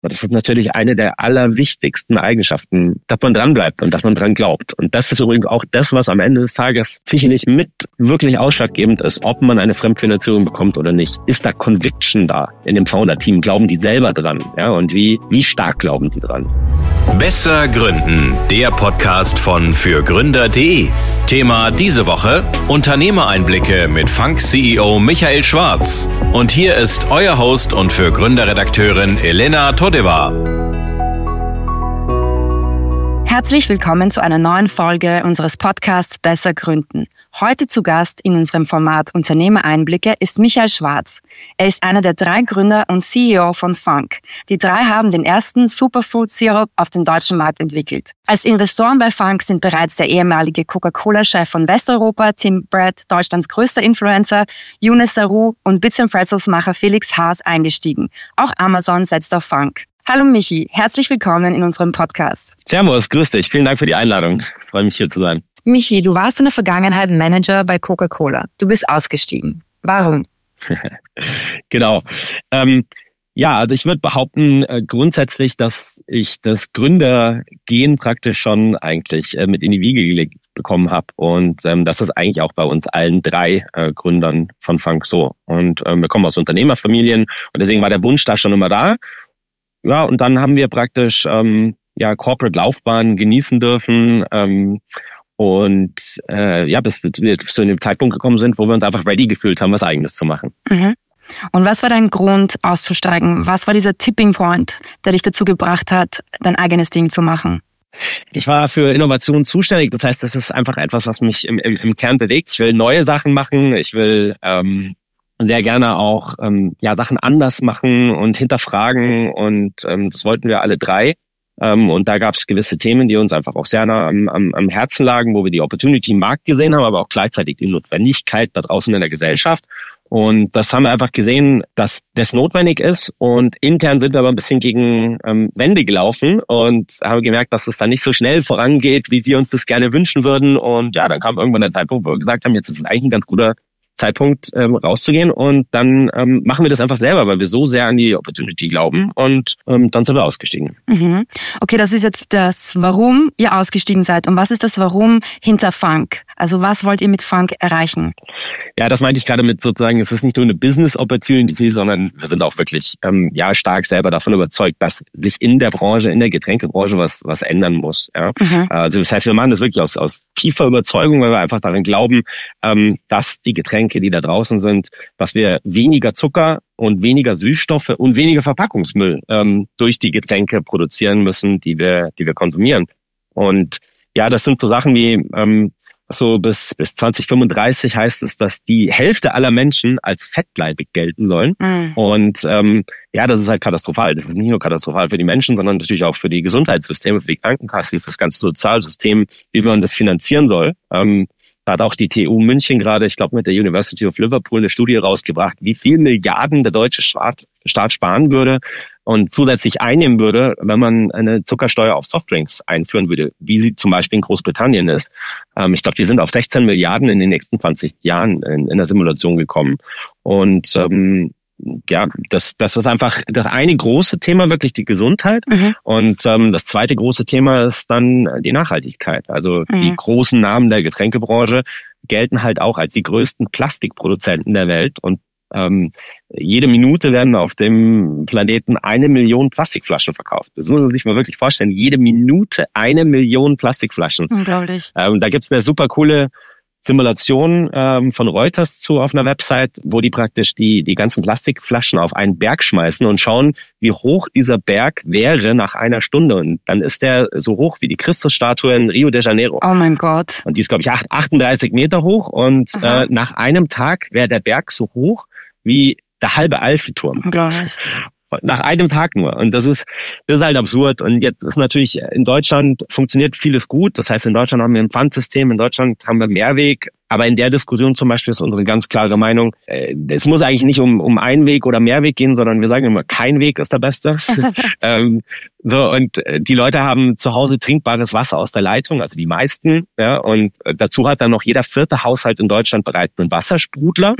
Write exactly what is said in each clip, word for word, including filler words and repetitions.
Das ist natürlich eine der allerwichtigsten Eigenschaften, dass man dranbleibt und dass man dran glaubt. Und das ist übrigens auch das, was am Ende des Tages sicherlich mit wirklich ausschlaggebend ist, ob man eine Fremdfinanzierung bekommt oder nicht. Ist da Conviction da in dem Founder-Team? Glauben die selber dran? Ja, und wie, wie stark glauben die dran? Besser gründen, der Podcast von fürgründer punkt de. Thema diese Woche: Unternehmereinblicke mit Funk-C E O Michael Schwarz. Und hier ist euer Host und für Gründerredakteurin Elena Todeva. Herzlich willkommen zu einer neuen Folge unseres Podcasts Besser gründen. Heute zu Gast in unserem Format Unternehmereinblicke ist Michael Schwarz. Er ist einer der drei Gründer und C E O von Funk. Die drei haben den ersten Superfood-Sirup auf dem deutschen Markt entwickelt. Als Investoren bei Funk sind bereits der ehemalige Coca-Cola-Chef von Westeuropa, Tim Brett, Deutschlands größter Influencer, Younes Sarou und Bits and Pretzels-Macher Felix Haas eingestiegen. Auch Amazon setzt auf Funk. Hallo Michi, herzlich willkommen in unserem Podcast. Servus, grüß dich. Vielen Dank für die Einladung. Ich freue mich, hier zu sein. Michi, du warst in der Vergangenheit Manager bei Coca-Cola. Du bist ausgestiegen. Warum? Genau. Ähm, ja, also ich würde behaupten, äh, grundsätzlich, dass ich das Gründergehen praktisch schon eigentlich äh, mit in die Wiege gelegt bekommen habe. Und ähm, das ist eigentlich auch bei uns allen drei äh, Gründern von Funk so. Und ähm, wir kommen aus Unternehmerfamilien und deswegen war der Wunsch da schon immer da. Ja, und dann haben wir praktisch ähm, ja Corporate-Laufbahn genießen dürfen ähm, und äh, ja, bis wir zu dem Zeitpunkt gekommen sind, wo wir uns einfach ready gefühlt haben, was Eigenes zu machen. Mhm. Und was war dein Grund, auszusteigen? Was war dieser Tipping Point, der dich dazu gebracht hat, dein eigenes Ding zu machen? Ich war für Innovation zuständig, das heißt, das ist einfach etwas, was mich im, im, im Kern bewegt. Ich will neue Sachen machen, ich will ähm, sehr gerne auch ähm, ja Sachen anders machen und hinterfragen und ähm, das wollten wir alle drei. Ähm, und da gab es gewisse Themen, die uns einfach auch sehr nah am, am, am Herzen lagen, wo wir die Opportunity im Markt gesehen haben, aber auch gleichzeitig die Notwendigkeit da draußen in der Gesellschaft. Und das haben wir einfach gesehen, dass das notwendig ist. Und intern sind wir aber ein bisschen gegen ähm, Wände gelaufen und haben gemerkt, dass es dann nicht so schnell vorangeht, wie wir uns das gerne wünschen würden. Und ja, dann kam irgendwann der Zeitpunkt, wo wir gesagt haben, jetzt ist es eigentlich ein ganz guter Zeitpunkt ähm, rauszugehen und dann ähm, machen wir das einfach selber, weil wir so sehr an die Opportunity glauben und ähm, dann sind wir ausgestiegen. Mhm. Okay, das ist jetzt das Warum ihr ausgestiegen seid und was ist das Warum hinter Funk? Also was wollt ihr mit Funk erreichen? Ja, das meinte ich gerade mit sozusagen, es ist nicht nur eine Business Opportunity, sondern wir sind auch wirklich ähm, ja stark selber davon überzeugt, dass sich in der Branche, in der Getränkebranche was was ändern muss. Ja? Mhm. Also das heißt, wir machen das wirklich aus aus tiefer Überzeugung, weil wir einfach daran glauben, ähm, dass die Getränke, die da draußen sind, dass wir weniger Zucker und weniger Süßstoffe und weniger Verpackungsmüll ähm, durch die Getränke produzieren müssen, die wir die wir konsumieren. Und ja, das sind so Sachen wie ähm, so bis bis zwanzig fünfunddreißig heißt es, dass die Hälfte aller Menschen als fettleibig gelten sollen. Mhm. Und ähm, ja, das ist halt katastrophal. Das ist nicht nur katastrophal für die Menschen, sondern natürlich auch für die Gesundheitssysteme, für die Krankenkasse, für das ganze Sozialsystem, wie man das finanzieren soll. Ähm, Da hat auch die T U München gerade, ich glaube mit der University of Liverpool, eine Studie rausgebracht, wie viel Milliarden der deutsche Staat, Staat sparen würde und zusätzlich einnehmen würde, wenn man eine Zuckersteuer auf Softdrinks einführen würde, wie sie zum Beispiel in Großbritannien ist. Ähm, ich glaube, die sind auf sechzehn Milliarden in den nächsten zwanzig Jahren in, in der Simulation gekommen. Und ähm, ja, das das ist einfach das eine große Thema, wirklich die Gesundheit. Mhm. Und ähm, das zweite große Thema ist dann die Nachhaltigkeit. Also mhm. die großen Namen der Getränkebranche gelten halt auch als die größten Plastikproduzenten der Welt. Und ähm, jede Minute werden auf dem Planeten eine Million Plastikflaschen verkauft. Das muss man sich mal wirklich vorstellen. Jede Minute eine Million Plastikflaschen. Unglaublich. Ähm, da gibt's eine super coole Simulation ähm, von Reuters zu auf einer Website, wo die praktisch die die ganzen Plastikflaschen auf einen Berg schmeißen und schauen, wie hoch dieser Berg wäre nach einer Stunde. Und dann ist der so hoch wie die Christusstatue in Rio de Janeiro. Oh mein Gott. Und die ist, glaube ich, achtunddreißig Meter hoch. Und äh, nach einem Tag wäre der Berg so hoch wie der halbe Eiffelturm. Unglaublich. Nach einem Tag nur. Und das ist, das ist halt absurd. Und jetzt ist natürlich, in Deutschland funktioniert vieles gut. Das heißt, in Deutschland haben wir ein Pfandsystem, in Deutschland haben wir Mehrweg. Aber in der Diskussion zum Beispiel ist unsere ganz klare Meinung, äh, es muss eigentlich nicht um, um Einweg oder Mehrweg gehen, sondern wir sagen immer, kein Weg ist der beste. ähm, so, und die Leute haben zu Hause trinkbares Wasser aus der Leitung, also die meisten. Ja, und dazu hat dann noch jeder vierte Haushalt in Deutschland bereits einen Wassersprudler. Mhm.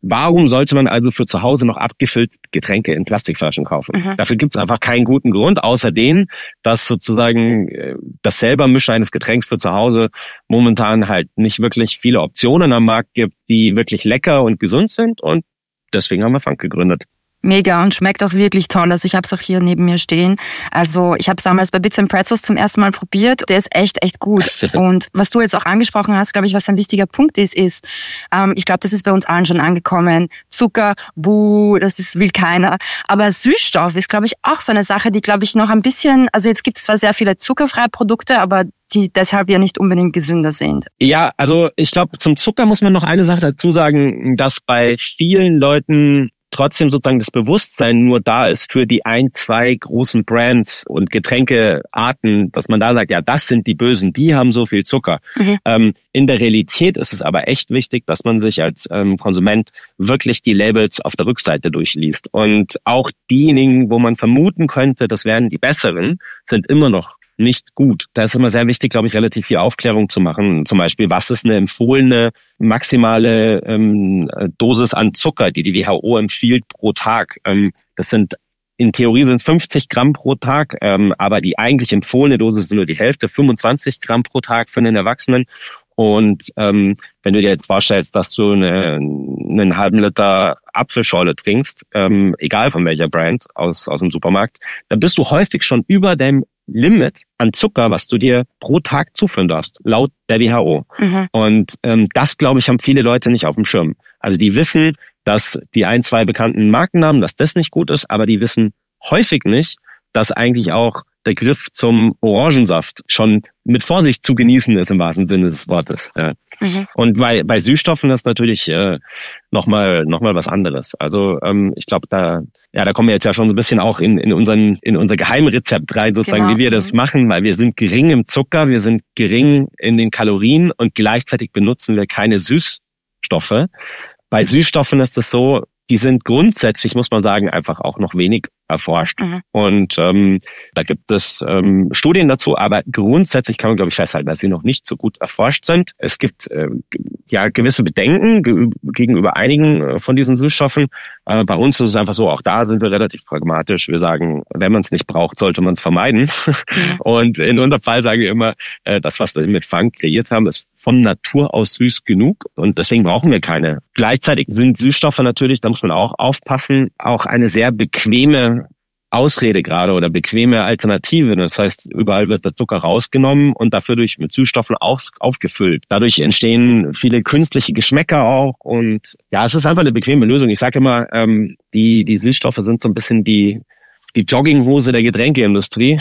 Warum sollte man also für zu Hause noch abgefüllt Getränke in Plastikflaschen kaufen? Mhm. Dafür gibt es einfach keinen guten Grund, außer den, dass sozusagen das selber Mischen eines Getränks für zu Hause momentan halt nicht wirklich viele Optionen am Markt gibt, die wirklich lecker und gesund sind, und deswegen haben wir Funk gegründet. Mega und schmeckt auch wirklich toll. Also ich habe es auch hier neben mir stehen. Also ich habe es damals bei Bits and Pretzels zum ersten Mal probiert. Der ist echt, echt gut. Und was du jetzt auch angesprochen hast, glaube ich, was ein wichtiger Punkt ist, ist, ähm, ich glaube, das ist bei uns allen schon angekommen. Zucker, buh, das ist, will keiner. Aber Süßstoff ist, glaube ich, auch so eine Sache, die, glaube ich, noch ein bisschen, also jetzt gibt es zwar sehr viele zuckerfreie Produkte, aber die deshalb ja nicht unbedingt gesünder sind. Ja, also ich glaube, zum Zucker muss man noch eine Sache dazu sagen, dass bei vielen Leuten trotzdem sozusagen das Bewusstsein nur da ist für die ein, zwei großen Brands und Getränkearten, dass man da sagt, ja, das sind die Bösen, die haben so viel Zucker. Mhm. Ähm, in der Realität ist es aber echt wichtig, dass man sich als ähm, Konsument wirklich die Labels auf der Rückseite durchliest. Und auch diejenigen, wo man vermuten könnte, das wären die besseren, sind immer noch nicht gut. Da ist immer sehr wichtig, glaube ich, relativ viel Aufklärung zu machen. Zum Beispiel, was ist eine empfohlene maximale ähm, Dosis an Zucker, die die W H O empfiehlt pro Tag. Ähm, das sind in Theorie sind es fünfzig Gramm pro Tag, ähm, aber die eigentlich empfohlene Dosis sind nur die Hälfte, fünfundzwanzig Gramm pro Tag für einen Erwachsenen. Und ähm, wenn du dir jetzt vorstellst, dass du eine, einen halben Liter Apfelschorle trinkst, ähm, egal von welcher Brand aus aus dem Supermarkt, dann bist du häufig schon über deinem Limit an Zucker, was du dir pro Tag zuführen darfst, laut der W H O. Mhm. Und ähm, das, glaube ich, haben viele Leute nicht auf dem Schirm. Also die wissen, dass die ein, zwei bekannten Markennamen, dass das nicht gut ist, aber die wissen häufig nicht, dass eigentlich auch der Griff zum Orangensaft schon mit Vorsicht zu genießen ist, im wahrsten Sinne des Wortes. Ja. Mhm. Und bei, bei Süßstoffen ist natürlich äh, nochmal noch mal was anderes. Also ähm, ich glaube, da ja, da kommen wir jetzt ja schon so ein bisschen auch in, in, unseren, in unser Geheimrezept rein, sozusagen, genau. Wie wir das machen, weil wir sind gering im Zucker, wir sind gering in den Kalorien und gleichzeitig benutzen wir keine Süßstoffe. Bei Süßstoffen ist es so, die sind grundsätzlich, muss man sagen, einfach auch noch wenig erforscht. Mhm. Und ähm, da gibt es ähm, Studien dazu, aber grundsätzlich kann man, glaube ich, festhalten, dass sie noch nicht so gut erforscht sind. Es gibt äh, ja gewisse Bedenken ge- gegenüber einigen äh, von diesen Süßstoffen. Äh, bei uns ist es einfach so, auch da sind wir relativ pragmatisch. Wir sagen, wenn man es nicht braucht, sollte man es vermeiden. Mhm. Und in unserem Fall sagen wir immer, äh, das, was wir mit Funk kreiert haben, ist von Natur aus süß genug und deswegen brauchen wir keine. Gleichzeitig sind Süßstoffe natürlich, da muss man auch aufpassen, auch eine sehr bequeme Ausrede gerade oder bequeme Alternative. Das heißt, überall wird der Zucker rausgenommen und dafür durch mit Süßstoffen auf, aufgefüllt. Dadurch entstehen viele künstliche Geschmäcker auch und ja, es ist einfach eine bequeme Lösung. Ich sage immer, ähm, die die Süßstoffe sind so ein bisschen die die Jogginghose der Getränkeindustrie.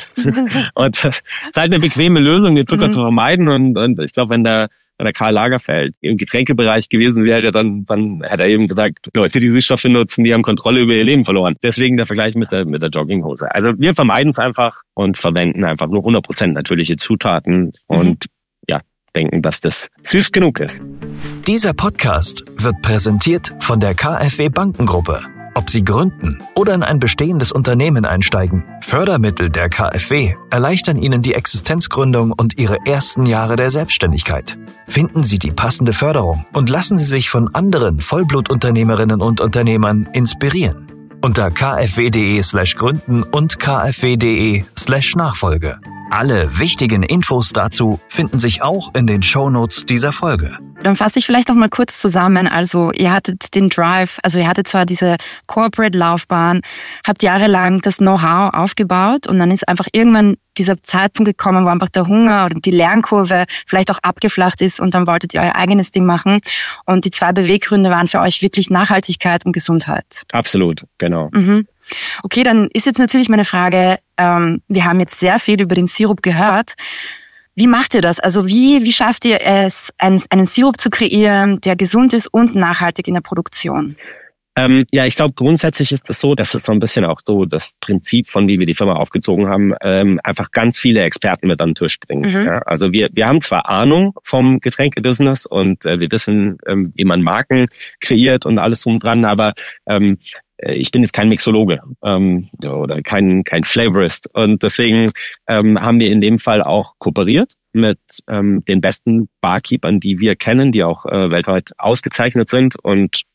Und das ist halt eine bequeme Lösung, den Zucker mhm. zu vermeiden. Und, und ich glaube, wenn der, wenn der Karl Lagerfeld im Getränkebereich gewesen wäre, dann, dann hätte er eben gesagt, Leute, die Süßstoffe nutzen, die haben Kontrolle über ihr Leben verloren. Deswegen der Vergleich mit der, mit der Jogginghose. Also wir vermeiden es einfach und verwenden einfach nur hundert Prozent natürliche Zutaten mhm. und ja, denken, dass das süß genug ist. Dieser Podcast wird präsentiert von der K f W Bankengruppe. Ob Sie gründen oder in ein bestehendes Unternehmen einsteigen, Fördermittel der K f W erleichtern Ihnen die Existenzgründung und Ihre ersten Jahre der Selbstständigkeit. Finden Sie die passende Förderung und lassen Sie sich von anderen Vollblutunternehmerinnen und Unternehmern inspirieren. Unter kfw.de slash gründen und kfw.de slash Nachfolge. Alle wichtigen Infos dazu finden sich auch in den Shownotes dieser Folge. Dann fasse ich vielleicht noch mal kurz zusammen. Also ihr hattet den Drive, also ihr hattet zwar diese Corporate-Laufbahn, habt jahrelang das Know-how aufgebaut und dann ist einfach irgendwann dieser Zeitpunkt gekommen, wo einfach der Hunger oder die Lernkurve vielleicht auch abgeflacht ist und dann wolltet ihr euer eigenes Ding machen. Und die zwei Beweggründe waren für euch wirklich Nachhaltigkeit und Gesundheit. Absolut, genau. Mhm. Okay, dann ist jetzt natürlich meine Frage, ähm, wir haben jetzt sehr viel über den Sirup gehört. Wie macht ihr das? Also wie, wie schafft ihr es, einen, einen Sirup zu kreieren, der gesund ist und nachhaltig in der Produktion? Ähm, ja, ich glaube, grundsätzlich ist es so, das ist so ein bisschen auch so das Prinzip, von wie wir die Firma aufgezogen haben, ähm, einfach ganz viele Experten mit an den Tisch bringen. Mhm. Ja, also wir wir haben zwar Ahnung vom Getränkebusiness und äh, wir wissen, ähm, wie man Marken kreiert und alles drum dran, aber ähm, ich bin jetzt kein Mixologe ähm, oder kein kein Flavorist und deswegen ähm, haben wir in dem Fall auch kooperiert mit ähm, den besten Barkeepern, die wir kennen, die auch äh, weltweit ausgezeichnet sind und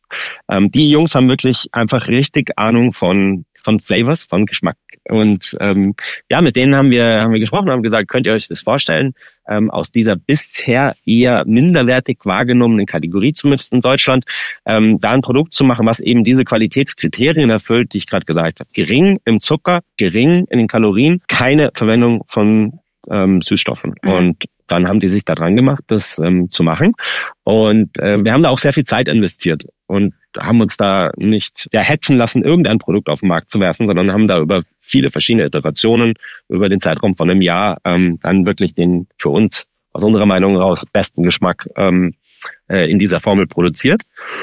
Ähm, die Jungs haben wirklich einfach richtig Ahnung von von Flavors, von Geschmack. Und ähm, ja, mit denen haben wir haben wir gesprochen, haben gesagt, könnt ihr euch das vorstellen, ähm, aus dieser bisher eher minderwertig wahrgenommenen Kategorie, zumindest in Deutschland, ähm, da ein Produkt zu machen, was eben diese Qualitätskriterien erfüllt, die ich gerade gesagt habe. Gering im Zucker, gering in den Kalorien, keine Verwendung von ähm, Süßstoffen. Mhm. Und dann haben die sich da dran gemacht, das ähm, zu machen. Und äh, wir haben da auch sehr viel Zeit investiert und haben uns da nicht ja, hetzen lassen, irgendein Produkt auf den Markt zu werfen, sondern haben da über viele verschiedene Iterationen, über den Zeitraum von einem Jahr, ähm, dann wirklich den für uns, aus unserer Meinung heraus, besten Geschmack ähm, äh, in dieser Formel produziert.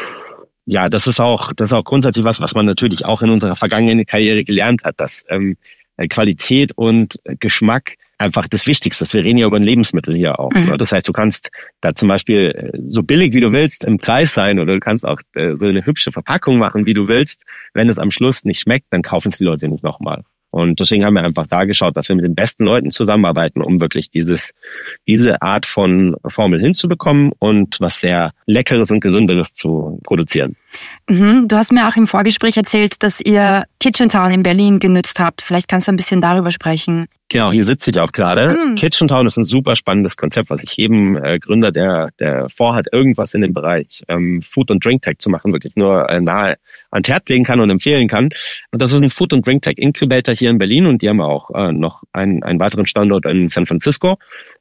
Ja, das ist auch, das ist auch grundsätzlich was, was man natürlich auch in unserer vergangenen Karriere gelernt hat, dass ähm, Qualität und Geschmack einfach das Wichtigste ist. Wir reden ja über ein Lebensmittel hier auch. Mhm. Das heißt, du kannst da zum Beispiel so billig wie du willst im Preis sein oder du kannst auch so eine hübsche Verpackung machen, wie du willst. Wenn es am Schluss nicht schmeckt, dann kaufen es die Leute nicht nochmal. Und deswegen haben wir einfach da geschaut, dass wir mit den besten Leuten zusammenarbeiten, um wirklich dieses, diese Art von Formel hinzubekommen und was sehr Leckeres und Gesünderes zu produzieren. Mhm. Du hast mir auch im Vorgespräch erzählt, dass ihr Kitchen Town in Berlin genutzt habt. Vielleicht kannst du ein bisschen darüber sprechen. Genau, hier sitze ich auch gerade. Mhm. Kitchen Town ist ein super spannendes Konzept, was ich jedem äh, Gründer, der der vorhat, irgendwas in dem Bereich ähm, Food und Drink Tech zu machen, wirklich nur äh, nahe ans Herz legen kann und empfehlen kann. Und das ist ein Food und Drink Tech Incubator hier in Berlin und die haben auch äh, noch einen, einen weiteren Standort in San Francisco.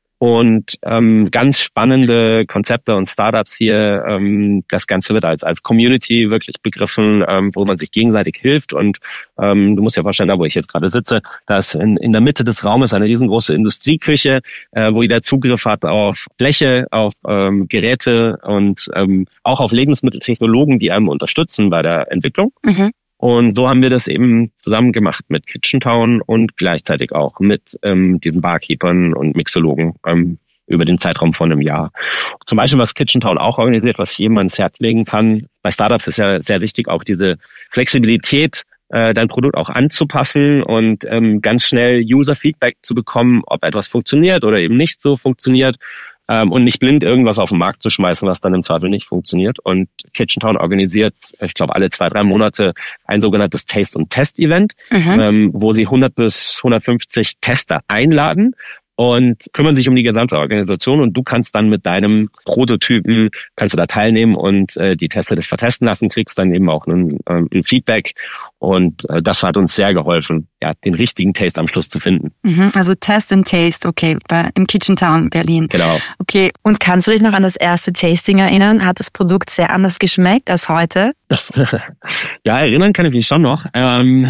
Und ähm, ganz spannende Konzepte und Startups hier. Ähm, das Ganze wird als als Community wirklich begriffen, ähm, wo man sich gegenseitig hilft. Und ähm, du musst dir vorstellen, da wo ich jetzt gerade sitze, da ist in, in der Mitte des Raumes eine riesengroße Industrieküche, äh, wo jeder Zugriff hat auf Fläche, auf ähm, Geräte und ähm, auch auf Lebensmitteltechnologen, die einem unterstützen bei der Entwicklung. Mhm. Und so haben wir das eben zusammen gemacht mit Kitchen Town und gleichzeitig auch mit ähm, diesen Barkeepern und Mixologen ähm, über den Zeitraum von einem Jahr. Zum Beispiel, was Kitchen Town auch organisiert, was ich jedem ans Herz legen kann. Bei Startups ist ja sehr wichtig, auch diese Flexibilität, äh, dein Produkt auch anzupassen und ähm, ganz schnell User-Feedback zu bekommen, ob etwas funktioniert oder eben nicht so funktioniert. Und nicht blind irgendwas auf den Markt zu schmeißen, was dann im Zweifel nicht funktioniert. Und Kitchen Town organisiert, ich glaube, alle zwei, drei Monate ein sogenanntes Taste- und Test-Event, mhm. ähm, wo sie hundert bis hundertfünfzig Tester einladen und kümmern sich um die gesamte Organisation. Und du kannst dann mit deinem Prototypen, kannst du da teilnehmen und äh, die Tester das vertesten lassen, kriegst dann eben auch ein, ähm, ein Feedback. Und äh, das hat uns sehr geholfen, ja, den richtigen Taste am Schluss zu finden. Mhm, also Test and Taste, okay, bei, im Kitchen Town Berlin. Genau. Okay, und kannst du dich noch an das erste Tasting erinnern? Hat das Produkt sehr anders geschmeckt als heute? Das, ja, erinnern kann ich mich schon noch. Ähm,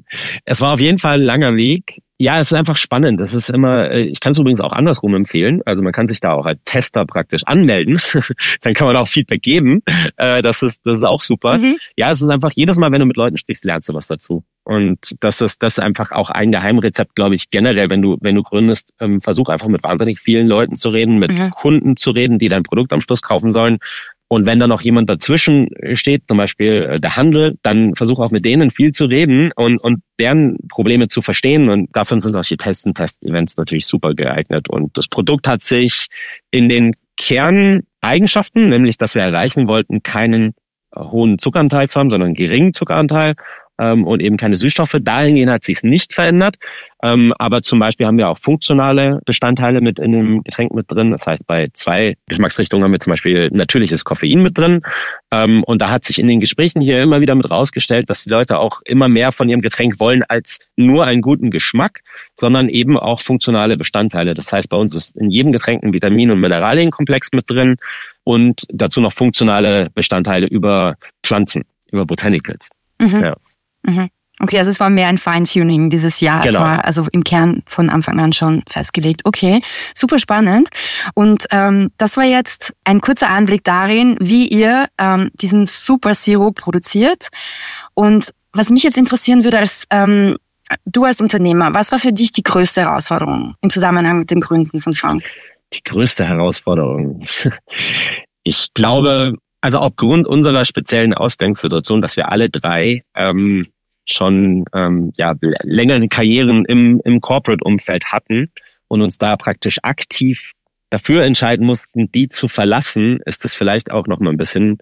es war auf jeden Fall ein langer Weg. Ja, es ist einfach spannend. Das ist immer, ich kann es übrigens auch andersrum empfehlen. Also man kann sich da auch als Tester praktisch anmelden. Dann kann man auch Feedback geben. Das ist, das ist auch super. Mhm. Ja, es ist einfach jedes Mal, wenn du mit Leuten sprichst, lernst du was dazu. Und das ist, das ist einfach auch ein Geheimrezept, glaube ich, generell, wenn du, wenn du gründest, ähm, versuch einfach mit wahnsinnig vielen Leuten zu reden, mit mhm. Kunden zu reden, die dein Produkt am Schluss kaufen sollen. Und wenn da noch jemand dazwischen steht, zum Beispiel der Handel, dann versuch auch mit denen viel zu reden und, und deren Probleme zu verstehen. Und dafür sind solche Tests und Test-Events natürlich super geeignet. Und das Produkt hat sich in den Kerneigenschaften, nämlich, dass wir erreichen wollten, keinen hohen Zuckeranteil zu haben, sondern einen geringen Zuckeranteil, ähm, und eben keine Süßstoffe. Dahingehend hat sich's nicht verändert. Ähm, aber zum Beispiel haben wir auch funktionale Bestandteile mit in dem Getränk mit drin. Das heißt, bei zwei Geschmacksrichtungen haben wir zum Beispiel natürliches Koffein mit drin. Ähm, und da hat sich in den Gesprächen hier immer wieder mit rausgestellt, dass die Leute auch immer mehr von ihrem Getränk wollen als nur einen guten Geschmack, sondern eben auch funktionale Bestandteile. Das heißt, bei uns ist in jedem Getränk ein Vitamin- und Mineralienkomplex mit drin und dazu noch funktionale Bestandteile über Pflanzen, über Botanicals. Mhm. Ja. Mhm. Okay, also es war mehr ein Feintuning dieses Jahr. Genau. Es war also im Kern von Anfang an schon festgelegt. Okay, super spannend. Und ähm, das war jetzt ein kurzer Einblick darin, wie ihr ähm, diesen Super Zero produziert. Und was mich jetzt interessieren würde, als ähm, du als Unternehmer, was war für dich die größte Herausforderung im Zusammenhang mit dem Gründen von Frank? Die größte Herausforderung? Ich glaube, also aufgrund unserer speziellen Ausgangssituation, dass wir alle drei ähm, schon ähm, ja längere Karrieren im im Corporate-Umfeld hatten und uns da praktisch aktiv dafür entscheiden mussten, die zu verlassen, ist es vielleicht auch noch mal ein bisschen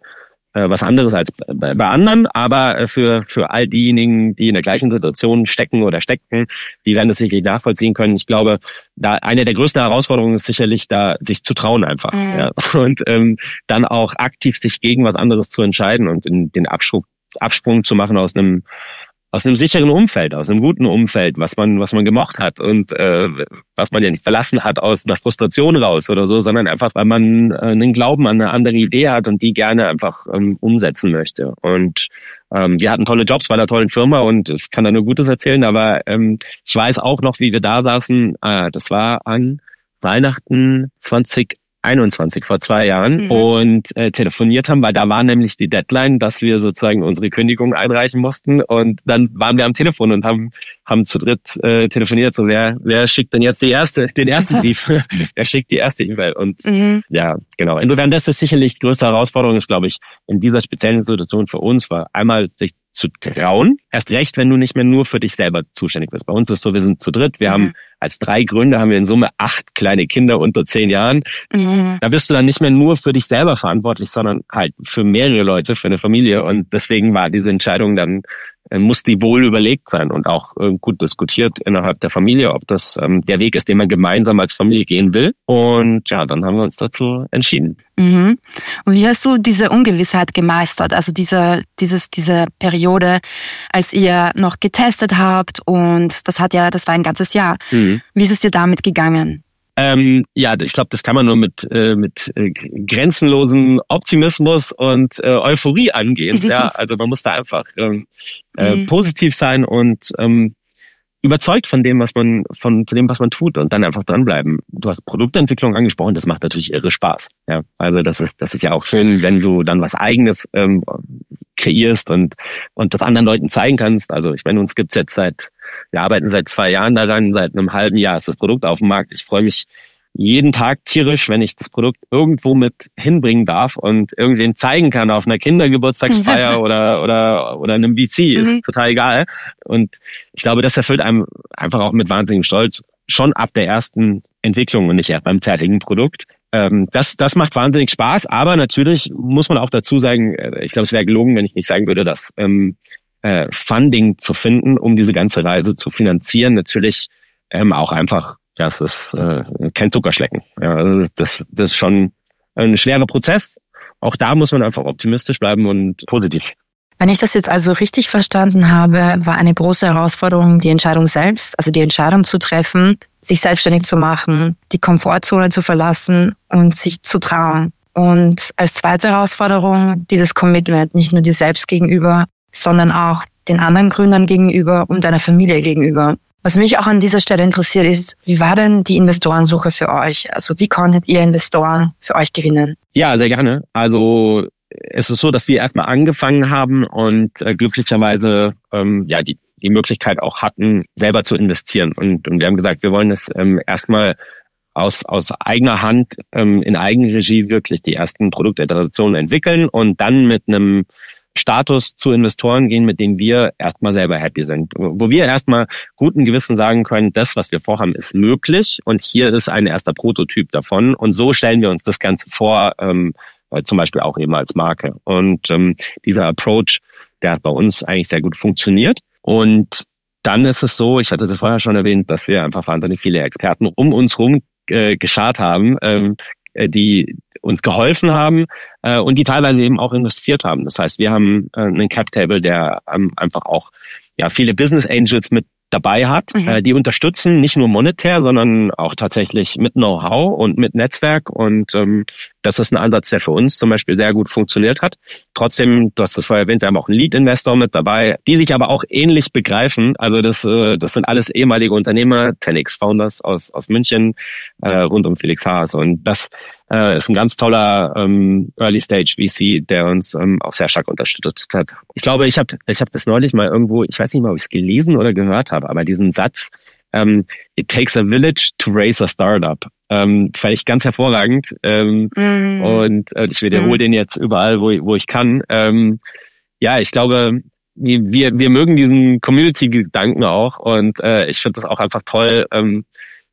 äh, was anderes als bei, bei anderen, aber äh, für für all diejenigen, die in der gleichen Situation stecken oder stecken, die werden das sicherlich nachvollziehen können. Ich glaube, da eine der größten Herausforderungen ist sicherlich, da sich zu trauen einfach, mhm. ja, und ähm, dann auch aktiv sich gegen was anderes zu entscheiden und in den Absprung, Absprung zu machen aus einem aus einem sicheren Umfeld, aus einem guten Umfeld, was man was man gemocht hat und äh, was man ja nicht verlassen hat aus einer Frustration raus oder so, sondern einfach, weil man äh, einen Glauben an eine andere Idee hat und die gerne einfach ähm, umsetzen möchte. Und ähm, wir hatten tolle Jobs bei einer tollen Firma und ich kann da nur Gutes erzählen, aber ähm, ich weiß auch noch, wie wir da saßen. Äh, das war an Weihnachten zwanzig einundzwanzig, vor zwei Jahren, mhm. und äh, telefoniert haben, weil da war nämlich die Deadline, dass wir sozusagen unsere Kündigung einreichen mussten, und dann waren wir am Telefon und haben haben zu dritt äh, telefoniert, so wer wer schickt denn jetzt die erste den ersten Brief, wer schickt die erste E-Mail, und mhm. ja, genau. Insofern, das ist sicherlich die größte Herausforderung, ist, glaube ich, in dieser speziellen Situation für uns, war einmal sich zu trauen. Erst recht, wenn du nicht mehr nur für dich selber zuständig bist. Bei uns ist so, wir sind zu dritt. Wir mhm. haben als drei Gründer haben wir in Summe acht kleine Kinder unter zehn Jahren. Mhm. Da bist du dann nicht mehr nur für dich selber verantwortlich, sondern halt für mehrere Leute, für eine Familie. Und deswegen war diese Entscheidung dann, muss die wohl überlegt sein und auch äh, gut diskutiert innerhalb der Familie, ob das ähm, der Weg ist, den man gemeinsam als Familie gehen will. Und ja, dann haben wir uns dazu entschieden. Mhm. Und wie hast du diese Ungewissheit gemeistert? Also diese, dieses, diese Periode, als ihr noch getestet habt, und das hat ja, das war ein ganzes Jahr. Mhm. Wie ist es dir damit gegangen? Ähm, ja, ich glaube, das kann man nur mit äh, mit äh, grenzenlosem Optimismus und äh, Euphorie angehen. Ja, also man muss da einfach ähm, äh, mhm. positiv sein und ähm, überzeugt von dem, was man von, von dem, was man tut, und dann einfach dranbleiben. Du hast Produktentwicklung angesprochen, das macht natürlich irre Spaß. Ja, also das ist das ist ja auch schön, wenn du dann was Eigenes ähm, kreierst und und das anderen Leuten zeigen kannst. Also ich meine, uns gibt's jetzt seit wir arbeiten seit zwei Jahren daran, seit einem halben Jahr ist das Produkt auf dem Markt. Ich freue mich jeden Tag tierisch, wenn ich das Produkt irgendwo mit hinbringen darf und irgendwen zeigen kann auf einer Kindergeburtstagsfeier oder oder oder einem V C, ist mhm. total egal. Und ich glaube, das erfüllt einem einfach auch mit wahnsinnigem Stolz, schon ab der ersten Entwicklung und nicht erst beim fertigen Produkt. Ähm, das das macht wahnsinnig Spaß, aber natürlich muss man auch dazu sagen, ich glaube, es wäre gelogen, wenn ich nicht sagen würde, dass ähm, äh, Funding zu finden, um diese ganze Reise zu finanzieren, natürlich ähm, auch einfach, ja, es ist äh, kein Zuckerschlecken. Ja, also das, das ist schon ein schwerer Prozess. Auch da muss man einfach optimistisch bleiben und positiv. Wenn ich das jetzt also richtig verstanden habe, war eine große Herausforderung die Entscheidung selbst, also die Entscheidung zu treffen, sich selbstständig zu machen, die Komfortzone zu verlassen und sich zu trauen. Und als zweite Herausforderung die das Commitment, nicht nur dir selbst gegenüber, sondern auch den anderen Gründern gegenüber und deiner Familie gegenüber. Was mich auch an dieser Stelle interessiert ist, wie war denn die Investorensuche für euch? Also wie konntet ihr Investoren für euch gewinnen? Ja, sehr gerne. Also es ist so, dass wir erstmal angefangen haben und äh, glücklicherweise ähm, ja die die Möglichkeit auch hatten, selber zu investieren. Und, und wir haben gesagt, wir wollen es ähm, erstmal aus aus eigener Hand ähm, in Eigenregie wirklich die ersten Produktiterationen entwickeln und dann mit einem Status zu Investoren gehen, mit denen wir erstmal selber happy sind. Wo wir erstmal guten Gewissen sagen können, das, was wir vorhaben, ist möglich und hier ist ein erster Prototyp davon. Und so stellen wir uns das Ganze vor, ähm, zum Beispiel auch eben als Marke. Und ähm, dieser Approach, der hat bei uns eigentlich sehr gut funktioniert. Und dann ist es so, ich hatte das vorher schon erwähnt, dass wir einfach wahnsinnig viele Experten um uns herum äh, geschart haben, ähm, die uns geholfen haben äh, und die teilweise eben auch investiert haben. Das heißt, wir haben äh, einen Cap-Table, der ähm, einfach auch ja viele Business Angels mit dabei hat, mhm. äh, die unterstützen, nicht nur monetär, sondern auch tatsächlich mit Know-how und mit Netzwerk. Und ähm, das ist ein Ansatz, der für uns zum Beispiel sehr gut funktioniert hat. Trotzdem, du hast das vorher erwähnt, wir haben auch einen Lead-Investor mit dabei, die sich aber auch ähnlich begreifen. Also das äh, das sind alles ehemalige Unternehmer, zehn X Founders aus aus München, äh, rund um Felix Haas. Und das äh, ist ein ganz toller ähm, Early-Stage-V C, der uns ähm, auch sehr stark unterstützt hat. Ich glaube, ich habe ich hab das neulich mal irgendwo, ich weiß nicht mal, ob ich es gelesen oder gehört habe, aber diesen Satz, ähm, it takes a village to raise a startup, ähm, fand ich ganz hervorragend. Ähm, mm. Und äh, ich wiederhole mm. den jetzt überall, wo, wo ich kann. Ähm, ja, ich glaube, wir, wir mögen diesen Community-Gedanken auch und äh, ich finde das auch einfach toll, ähm,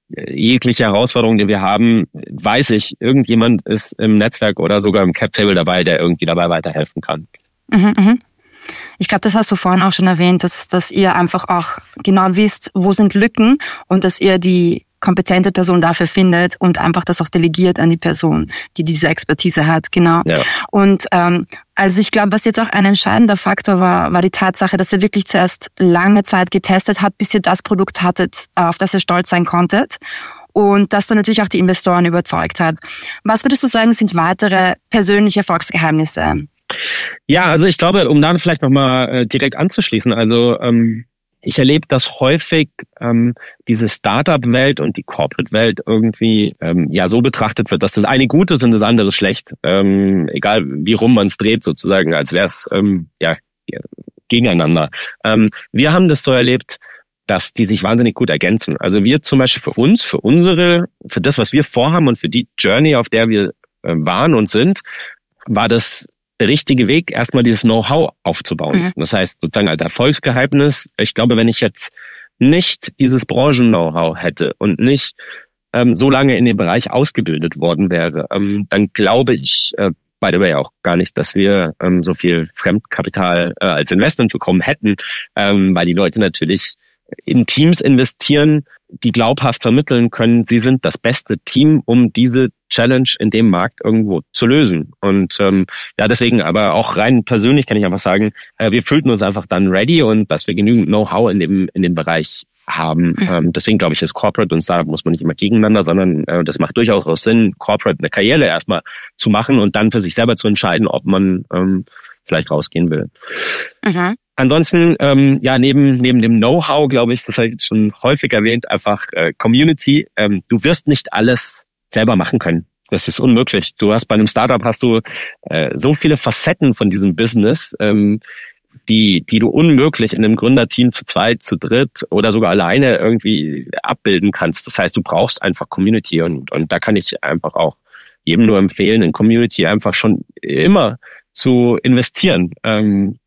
jegliche Herausforderung, die wir haben, weiß ich, irgendjemand ist im Netzwerk oder sogar im Cap-Table dabei, der irgendwie dabei weiterhelfen kann. Mhm, mhm. Ich glaube, das hast du vorhin auch schon erwähnt, dass, dass ihr einfach auch genau wisst, wo sind Lücken und dass ihr die kompetente Person dafür findet und einfach das auch delegiert an die Person, die diese Expertise hat, genau. Ja. Und ähm, also ich glaube, was jetzt auch ein entscheidender Faktor war, war die Tatsache, dass ihr wirklich zuerst lange Zeit getestet habt, bis ihr das Produkt hattet, auf das ihr stolz sein konntet. Und das dann natürlich auch die Investoren überzeugt hat. Was würdest du sagen, sind weitere persönliche Erfolgsgeheimnisse? Ja, also ich glaube, um da vielleicht nochmal äh, direkt anzuschließen, also ähm, ich erlebe, dass häufig ähm, diese Startup-Welt und die Corporate-Welt irgendwie ähm, ja so betrachtet wird, dass das eine gut ist und das andere schlecht. Ähm, egal wie rum man es dreht sozusagen, als wäre es ähm, ja gegeneinander. Ähm, wir haben das so erlebt, dass die sich wahnsinnig gut ergänzen. Also wir zum Beispiel für uns, für unsere, für das, was wir vorhaben und für die Journey, auf der wir äh, waren und sind, war das der richtige Weg, erstmal dieses Know-how aufzubauen. Mhm. Das heißt, sozusagen als Erfolgsgeheimnis, ich glaube, wenn ich jetzt nicht dieses Branchen-Know-how hätte und nicht ähm, so lange in dem Bereich ausgebildet worden wäre, ähm, dann glaube ich, äh, by the way, auch gar nicht, dass wir ähm, so viel Fremdkapital äh, als Investment bekommen hätten, ähm, weil die Leute natürlich in Teams investieren, die glaubhaft vermitteln können, sie sind das beste Team, um diese Challenge in dem Markt irgendwo zu lösen. Und ähm, ja, deswegen aber auch rein persönlich kann ich einfach sagen, äh, wir fühlten uns einfach dann ready und dass wir genügend Know-how in dem in dem Bereich haben. Mhm. Ähm, deswegen glaube ich, ist Corporate und Startup muss man nicht immer gegeneinander, sondern äh, das macht durchaus auch Sinn, Corporate eine Karriere erstmal zu machen und dann für sich selber zu entscheiden, ob man ähm, vielleicht rausgehen will. Mhm. Ansonsten, ähm, ja, neben neben dem Know-how, glaube ich, das habe ich schon häufig erwähnt, einfach äh, Community. Ähm, du wirst nicht alles selber machen können. Das ist unmöglich. Du hast bei einem Startup hast du äh, so viele Facetten von diesem Business, ähm, die die du unmöglich in einem Gründerteam zu zweit, zu dritt oder sogar alleine irgendwie abbilden kannst. Das heißt, du brauchst einfach Community und und da kann ich einfach auch jedem nur empfehlen, in Community einfach schon immer zu investieren. Ähm,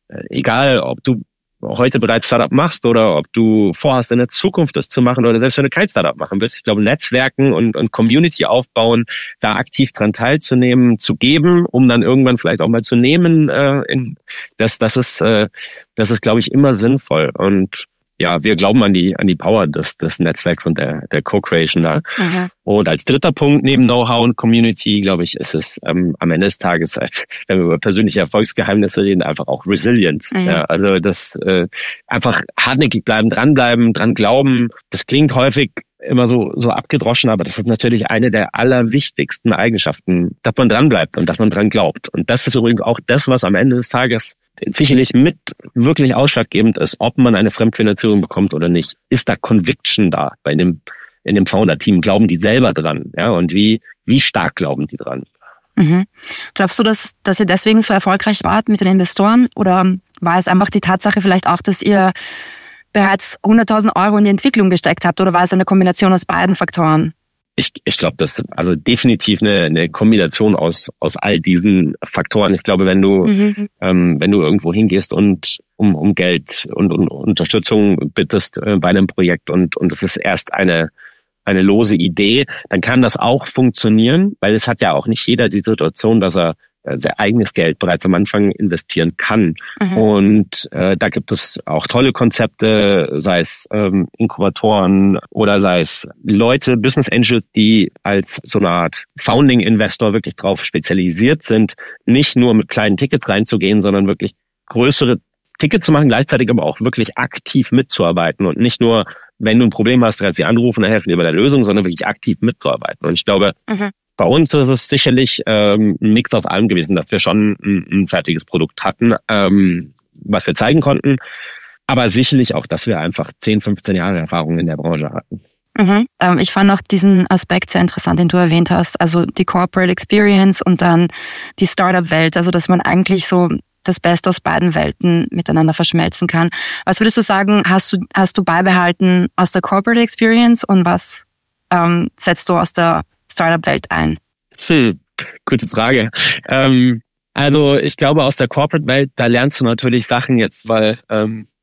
Egal, ob du heute bereits Startup machst oder ob du vorhast, in der Zukunft das zu machen oder selbst wenn du kein Startup machen willst. Ich glaube, Netzwerken und, und Community aufbauen, da aktiv dran teilzunehmen, zu geben, um dann irgendwann vielleicht auch mal zu nehmen, äh, in, das, das ist, äh, das ist, glaube ich, immer sinnvoll. Und ja, wir glauben an die an die Power des des Netzwerks und der der Co-Creation da. Mhm. Und als dritter Punkt neben Know-how und Community, glaube ich, ist es ähm, am Ende des Tages, als wenn wir über persönliche Erfolgsgeheimnisse reden, einfach auch Resilience. Mhm. Ja, also das äh, einfach hartnäckig bleiben, dranbleiben, dran glauben. Das klingt häufig immer so so abgedroschen, aber das ist natürlich eine der allerwichtigsten Eigenschaften, dass man dranbleibt und dass man dran glaubt. Und das ist übrigens auch das, was am Ende des Tages sicherlich mit wirklich ausschlaggebend ist, ob man eine Fremdfinanzierung bekommt oder nicht. Ist da Conviction da bei dem in dem Founder-Team? Glauben die selber dran? Ja, und wie wie stark glauben die dran? Mhm. Glaubst du, dass dass ihr deswegen so erfolgreich wart mit den Investoren oder war es einfach die Tatsache vielleicht auch, dass ihr bereits hunderttausend Euro in die Entwicklung gesteckt habt oder war es eine Kombination aus beiden Faktoren? Ich, ich glaube, das ist also definitiv eine, eine Kombination aus aus all diesen Faktoren. Ich glaube, wenn du mhm. ähm, wenn du irgendwo hingehst und um um Geld und, und Unterstützung bittest äh, bei einem Projekt und und es ist erst eine eine lose Idee, dann kann das auch funktionieren, weil es hat ja auch nicht jeder die Situation, dass er sein eigenes Geld bereits am Anfang investieren kann. Mhm. Und äh, da gibt es auch tolle Konzepte, sei es ähm, Inkubatoren oder sei es Leute, Business Angels, die als so eine Art Founding-Investor wirklich drauf spezialisiert sind, nicht nur mit kleinen Tickets reinzugehen, sondern wirklich größere Tickets zu machen, gleichzeitig aber auch wirklich aktiv mitzuarbeiten und nicht nur, wenn du ein Problem hast, kannst du sie anrufen, dann helfen dir bei der Lösung, sondern wirklich aktiv mitzuarbeiten. Und ich glaube, mhm. bei uns ist es sicherlich ähm, ein Mix aus allem gewesen, dass wir schon ein, ein fertiges Produkt hatten, ähm, was wir zeigen konnten. Aber sicherlich auch, dass wir einfach zehn, fünfzehn Jahre Erfahrung in der Branche hatten. Mhm. Ähm, ich fand auch diesen Aspekt sehr interessant, den du erwähnt hast. Also die Corporate Experience und dann die Startup-Welt. Also dass man eigentlich so das Beste aus beiden Welten miteinander verschmelzen kann. Was würdest du sagen, hast du, hast du beibehalten aus der Corporate Experience und was ähm, setzt du aus der Startup-Welt ein? Hm, gute Frage. Ähm, also ich glaube, aus der Corporate-Welt, da lernst du natürlich Sachen jetzt, weil ähm,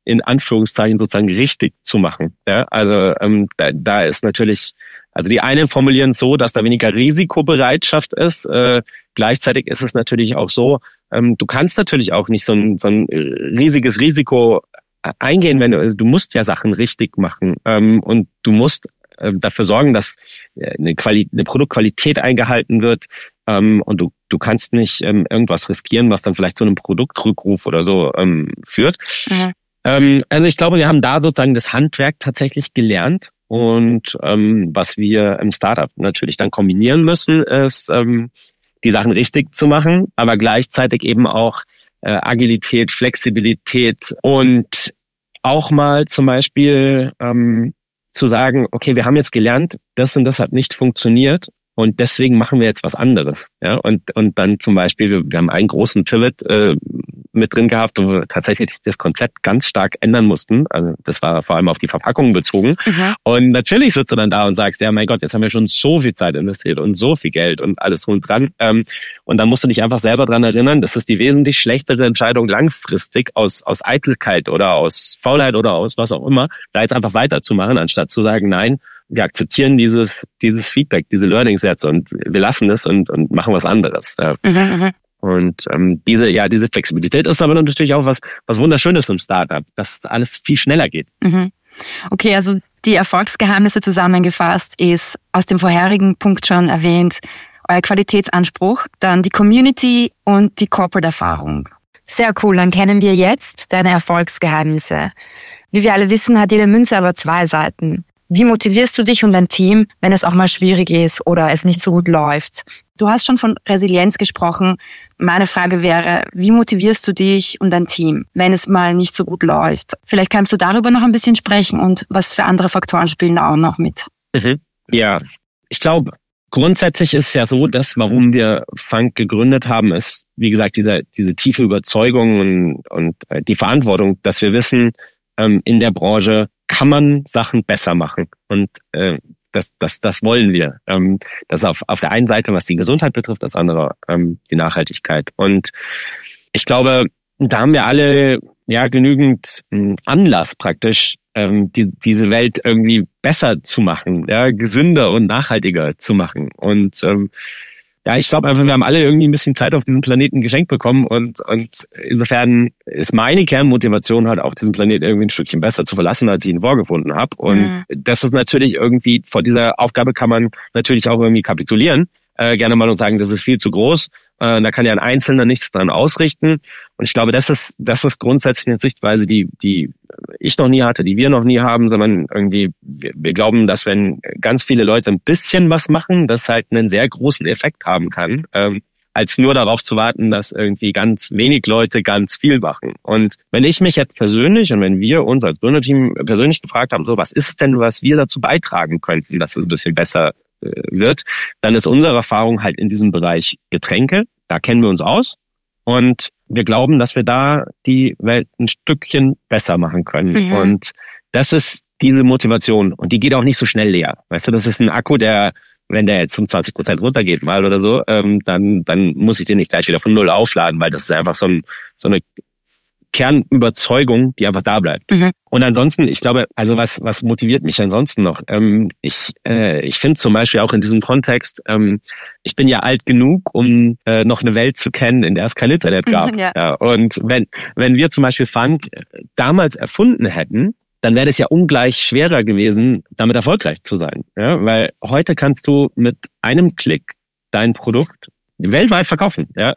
in Anführungszeichen sozusagen richtig zu machen. Ja, also ähm, da, da ist natürlich, also die einen formulieren es so, dass da weniger Risikobereitschaft ist. Äh, gleichzeitig ist es natürlich auch so, ähm, du kannst natürlich auch nicht so ein, so ein riesiges Risiko eingehen, wenn du, du musst ja Sachen richtig machen ähm, und du musst äh, dafür sorgen, dass eine, Quali- eine Produktqualität eingehalten wird ähm, und du du kannst nicht ähm, irgendwas riskieren, was dann vielleicht zu einem Produktrückruf oder so ähm, führt. Mhm. Ähm, also ich glaube, wir haben da sozusagen das Handwerk tatsächlich gelernt und ähm, was wir im Startup natürlich dann kombinieren müssen, ist ähm, die Sachen richtig zu machen, aber gleichzeitig eben auch Äh, Agilität, Flexibilität und auch mal zum Beispiel ähm, zu sagen, okay, wir haben jetzt gelernt, das und das hat nicht funktioniert und deswegen machen wir jetzt was anderes. Ja, und und dann zum Beispiel, wir, wir haben einen großen Pivot äh, mit drin gehabt, wo wir tatsächlich das Konzept ganz stark ändern mussten. Also das war vor allem auf die Verpackung bezogen. Mhm. Und natürlich sitzt du dann da und sagst, ja mein Gott, jetzt haben wir schon so viel Zeit investiert und so viel Geld und alles rund dran. Ähm, und dann musst du dich einfach selber dran erinnern, das ist die wesentlich schlechtere Entscheidung langfristig aus aus Eitelkeit oder aus Faulheit oder aus was auch immer, da jetzt einfach weiterzumachen, anstatt zu sagen, nein, wir akzeptieren dieses dieses Feedback, diese Learnings jetzt und wir lassen es und und machen was anderes. Ja. Mhm, und ähm, diese ja diese Flexibilität ist aber natürlich auch was was Wunderschönes im Startup, dass alles viel schneller geht. Mhm. Okay, also die Erfolgsgeheimnisse zusammengefasst ist aus dem vorherigen Punkt schon erwähnt, euer Qualitätsanspruch, dann die Community und die Corporate-Erfahrung. Sehr cool, dann kennen wir jetzt deine Erfolgsgeheimnisse. Wie wir alle wissen, hat jede Münze aber zwei Seiten. Wie motivierst du dich und dein Team, wenn es auch mal schwierig ist oder es nicht so gut läuft? Du hast schon von Resilienz gesprochen. Meine Frage wäre, wie motivierst du dich und dein Team, wenn es mal nicht so gut läuft? Vielleicht kannst du darüber noch ein bisschen sprechen und was für andere Faktoren spielen da auch noch mit? Mhm. Ja, ich glaube, grundsätzlich ist es ja so, dass warum wir Funk gegründet haben, ist, wie gesagt, diese, diese tiefe Überzeugung und, und die Verantwortung, dass wir wissen, ähm, in der Branche kann man Sachen besser machen. Und äh, das, das, das wollen wir. Ähm, das auf, auf der einen Seite, was die Gesundheit betrifft, das andere ähm, die Nachhaltigkeit. Und ich glaube, da haben wir alle ja genügend ähm, Anlass praktisch, ähm, die, diese Welt irgendwie besser zu machen, ja, gesünder und nachhaltiger zu machen. Und ähm, ja, ich glaube einfach, wir haben alle irgendwie ein bisschen Zeit auf diesem Planeten geschenkt bekommen und und insofern ist meine Kernmotivation halt auch, diesen Planeten irgendwie ein Stückchen besser zu verlassen, als ich ihn vorgefunden habe. Und mhm. das ist natürlich irgendwie, vor dieser Aufgabe kann man natürlich auch irgendwie kapitulieren, äh, gerne mal und sagen, das ist viel zu groß. Äh, da kann ja ein Einzelner nichts dran ausrichten. Und ich glaube, das ist das ist grundsätzlich eine Sichtweise, die die ich noch nie hatte, die wir noch nie haben, sondern irgendwie, wir, wir glauben, dass wenn ganz viele Leute ein bisschen was machen, das halt einen sehr großen Effekt haben kann, ähm, als nur darauf zu warten, dass irgendwie ganz wenig Leute ganz viel machen. Und wenn ich mich jetzt persönlich und wenn wir uns als Gründerteam persönlich gefragt haben, so, was ist es denn, was wir dazu beitragen könnten, dass es ein bisschen besser äh, wird, dann ist unsere Erfahrung halt in diesem Bereich Getränke. Da kennen wir uns aus. Und wir glauben, dass wir da die Welt ein Stückchen besser machen können. Mhm. Und das ist diese Motivation. Und die geht auch nicht so schnell leer. Weißt du, das ist ein Akku, der, wenn der jetzt um zwanzig Prozent runtergeht mal oder so, ähm, dann dann muss ich den nicht gleich wieder von null aufladen, weil das ist einfach so, ein, so eine Kernüberzeugung, die einfach da bleibt. Mhm. Und ansonsten, ich glaube, also was was motiviert mich ansonsten noch? Ähm, ich äh, ich finde zum Beispiel auch in diesem Kontext, ähm, ich bin ja alt genug, um äh, noch eine Welt zu kennen, in der es kein Internet gab. Ja. Ja, und wenn wenn wir zum Beispiel Funk damals erfunden hätten, dann wäre es ja ungleich schwerer gewesen, damit erfolgreich zu sein. Ja, weil heute kannst du mit einem Klick dein Produkt weltweit verkaufen. Ja,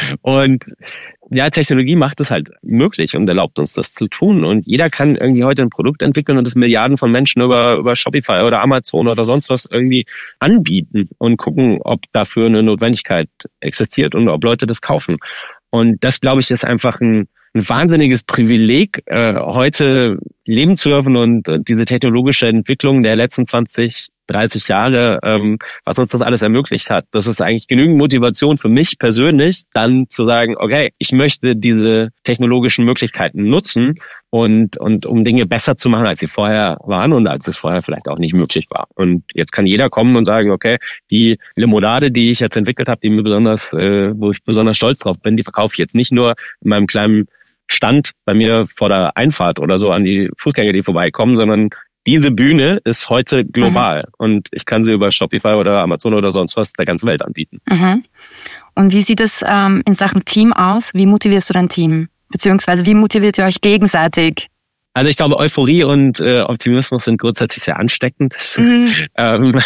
und ja, Technologie macht es halt möglich und erlaubt uns das zu tun. Und jeder kann irgendwie heute ein Produkt entwickeln und es Milliarden von Menschen über über Shopify oder Amazon oder sonst was irgendwie anbieten und gucken, ob dafür eine Notwendigkeit existiert und ob Leute das kaufen. Und das, glaube ich, ist einfach ein, ein wahnsinniges Privileg, äh, heute leben zu dürfen und äh, diese technologische Entwicklung der letzten zwanzig, dreißig Jahre, ähm, was uns das alles ermöglicht hat. Das ist eigentlich genügend Motivation für mich persönlich, dann zu sagen, okay, ich möchte diese technologischen Möglichkeiten nutzen und und um Dinge besser zu machen, als sie vorher waren und als es vorher vielleicht auch nicht möglich war. Und jetzt kann jeder kommen und sagen, okay, die Limonade, die ich jetzt entwickelt habe, die mir besonders, äh, wo ich besonders stolz drauf bin, die verkaufe ich jetzt nicht nur in meinem kleinen Stand bei mir vor der Einfahrt oder so an die Fußgänger, die vorbeikommen, sondern diese Bühne ist heute global mhm. und ich kann sie über Shopify oder Amazon oder sonst was der ganzen Welt anbieten. Mhm. Und wie sieht es ähm, in Sachen Team aus? Wie motivierst du dein Team? Beziehungsweise wie motiviert ihr euch gegenseitig? Also ich glaube, Euphorie und äh, Optimismus sind grundsätzlich sehr ansteckend. Mhm. ähm,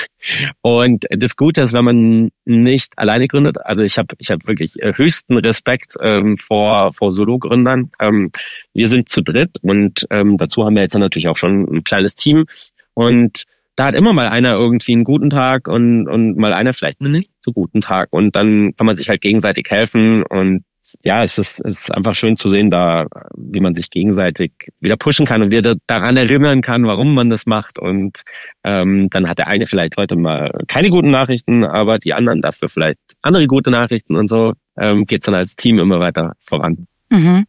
und das Gute ist, wenn man nicht alleine gründet. Also ich habe ich hab wirklich höchsten Respekt ähm, vor vor Solo-Gründern. Ähm, wir sind zu dritt und ähm, dazu haben wir jetzt natürlich auch schon ein kleines Team. Und da hat immer mal einer irgendwie einen guten Tag und und mal einer vielleicht einen nicht so guten Tag. Und dann kann man sich halt gegenseitig helfen und ja, es ist, es ist einfach schön zu sehen, da, wie man sich gegenseitig wieder pushen kann und wieder daran erinnern kann, warum man das macht. Und ähm, dann hat der eine vielleicht heute mal keine guten Nachrichten, aber die anderen dafür vielleicht andere gute Nachrichten und so ähm, geht's dann als Team immer weiter voran. Mhm.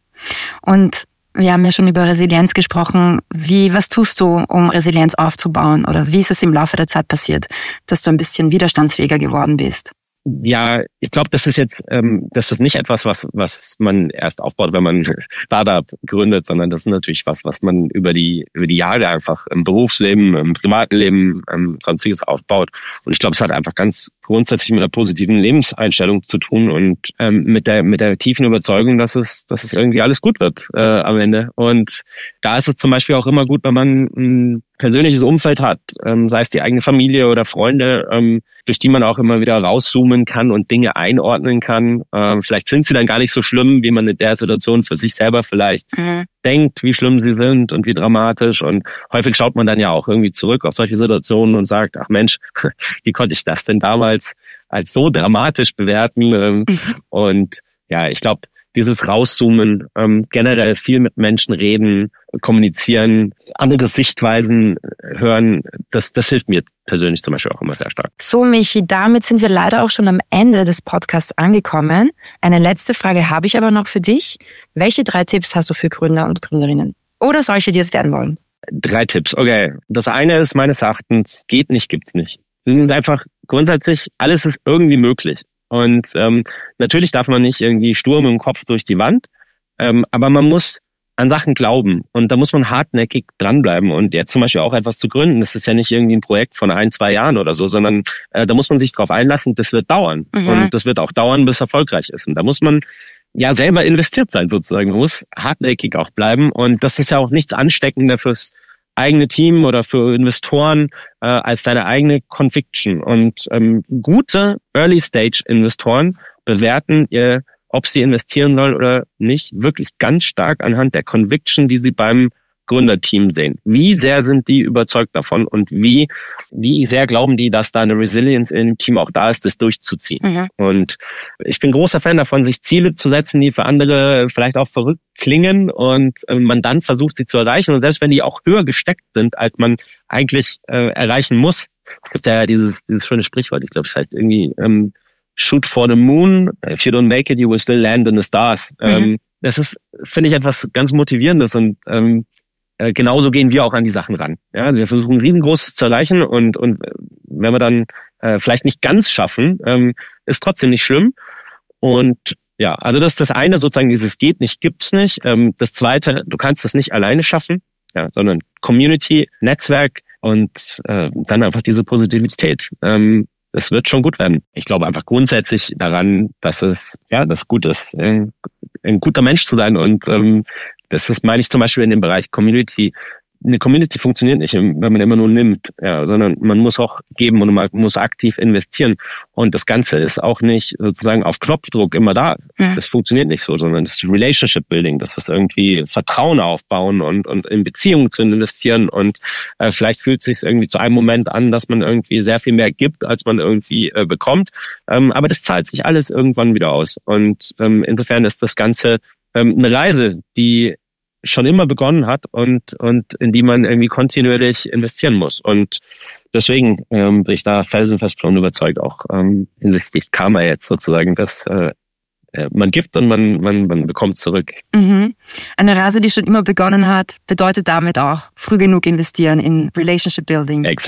Und wir haben ja schon über Resilienz gesprochen. Wie, was tust du, um Resilienz aufzubauen? Oder wie ist es im Laufe der Zeit passiert, dass du ein bisschen widerstandsfähiger geworden bist? Ja, ich glaube, das ist jetzt, ähm, das ist nicht etwas, was was man erst aufbaut, wenn man Startup gründet, sondern das ist natürlich was, was man über die über die Jahre einfach im Berufsleben, im Privatleben, ähm, sonstiges aufbaut. Und ich glaube, es hat einfach ganz grundsätzlich mit einer positiven Lebenseinstellung zu tun und ähm, mit der mit der tiefen Überzeugung, dass es dass es irgendwie alles gut wird äh, am Ende. Und da ist es zum Beispiel auch immer gut, wenn man ein persönliches Umfeld hat, ähm, sei es die eigene Familie oder Freunde, ähm, durch die man auch immer wieder rauszoomen kann und Dinge einordnen kann. Ähm, vielleicht sind sie dann gar nicht so schlimm, wie man in der Situation für sich selber vielleicht mhm. denkt, wie schlimm sie sind und wie dramatisch. Und häufig schaut man dann ja auch irgendwie zurück auf solche Situationen und sagt, ach Mensch, wie konnte ich das denn damals als so dramatisch bewerten? Ähm, mhm. Und ja, ich glaube, dieses Rauszoomen, ähm, generell viel mit Menschen reden, kommunizieren, andere Sichtweisen hören, das, das hilft mir persönlich zum Beispiel auch immer sehr stark. So, Michi, damit sind wir leider auch schon am Ende des Podcasts angekommen. Eine letzte Frage habe ich aber noch für dich. Welche drei Tipps hast du für Gründer und Gründerinnen? Oder solche, die es werden wollen? Drei Tipps, okay. Das eine ist meines Erachtens, geht nicht, gibt's nicht. Es sind einfach grundsätzlich, alles ist irgendwie möglich. Und ähm, natürlich darf man nicht irgendwie stur mit dem Kopf durch die Wand, ähm, aber man muss an Sachen glauben und da muss man hartnäckig dranbleiben und jetzt zum Beispiel auch etwas zu gründen, das ist ja nicht irgendwie ein Projekt von ein, zwei Jahren oder so, sondern äh, da muss man sich drauf einlassen, das wird dauern mhm. und das wird auch dauern, bis es erfolgreich ist und da muss man ja selber investiert sein sozusagen, man muss hartnäckig auch bleiben und das ist ja auch nichts ansteckender fürs eigene Team oder für Investoren äh, als deine eigene Conviction. Und ähm, gute Early-Stage-Investoren bewerten ihr, ob sie investieren sollen oder nicht, wirklich ganz stark anhand der Conviction, die sie beim Gründerteam sehen. Wie sehr sind die überzeugt davon und wie wie sehr glauben die, dass da eine Resilience im Team auch da ist, das durchzuziehen. Mhm. Und ich bin großer Fan davon, sich Ziele zu setzen, die für andere vielleicht auch verrückt klingen und äh, man dann versucht, sie zu erreichen. Und selbst wenn die auch höher gesteckt sind, als man eigentlich äh, erreichen muss. Es gibt ja dieses dieses schöne Sprichwort, ich glaube, es heißt irgendwie ähm, shoot for the moon, if you don't make it, you will still land in the stars. Mhm. Ähm, das ist, finde ich, etwas ganz Motivierendes und ähm, genauso gehen wir auch an die Sachen ran. Ja, also wir versuchen riesengroßes zu erreichen und und wenn wir dann äh, vielleicht nicht ganz schaffen, ähm, ist trotzdem nicht schlimm. Und ja, also das ist das eine, sozusagen dieses geht nicht, gibt's nicht. Ähm, das zweite, du kannst das nicht alleine schaffen, ja, sondern Community, Netzwerk und äh, dann einfach diese Positivität. Ähm, es wird schon gut werden. Ich glaube einfach grundsätzlich daran, dass es ja das gut ist, äh, ein guter Mensch zu sein und ähm, das ist, meine ich zum Beispiel in dem Bereich Community. Eine Community funktioniert nicht, wenn man immer nur nimmt, ja, sondern man muss auch geben und man muss aktiv investieren. Und das Ganze ist auch nicht sozusagen auf Knopfdruck immer da. Ja. Das funktioniert nicht so, sondern das ist Relationship Building, das ist irgendwie Vertrauen aufbauen und und in Beziehungen zu investieren. Und äh, vielleicht fühlt es sich irgendwie zu einem Moment an, dass man irgendwie sehr viel mehr gibt, als man irgendwie äh, bekommt. Ähm, aber das zahlt sich alles irgendwann wieder aus. Und ähm, insofern ist das Ganze ähm, eine Reise, die schon immer begonnen hat und und in die man irgendwie kontinuierlich investieren muss. Und deswegen ähm, bin ich da felsenfest von überzeugt, auch ähm, hinsichtlich Karma jetzt sozusagen, dass äh, man gibt und man man man bekommt zurück. Mhm. Eine Reise, die schon immer begonnen hat, bedeutet damit auch früh genug investieren in Relationship Building. Exakt.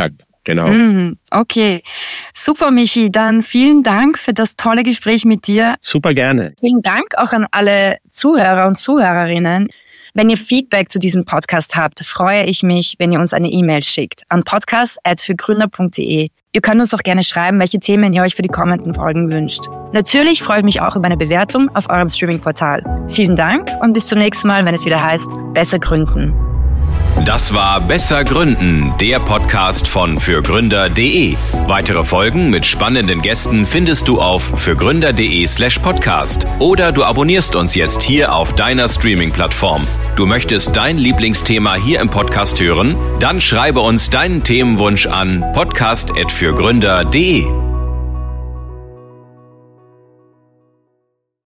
Genau. Mm, okay. Super, Michi. Dann vielen Dank für das tolle Gespräch mit dir. Super gerne. Vielen Dank auch an alle Zuhörer und Zuhörerinnen. Wenn ihr Feedback zu diesem Podcast habt, freue ich mich, wenn ihr uns eine E-Mail schickt an podcast at fürgründer punkt de. Ihr könnt uns auch gerne schreiben, welche Themen ihr euch für die kommenden Folgen wünscht. Natürlich freue ich mich auch über eine Bewertung auf eurem Streaming-Portal. Vielen Dank und bis zum nächsten Mal, wenn es wieder heißt, Besser gründen. Das war Besser Gründen, der Podcast von fürgründer punkt de. Weitere Folgen mit spannenden Gästen findest du auf fürgründer punkt de slash podcast oder du abonnierst uns jetzt hier auf deiner Streaming-Plattform. Du möchtest dein Lieblingsthema hier im Podcast hören? Dann schreibe uns deinen Themenwunsch an podcast at fürgründer punkt de.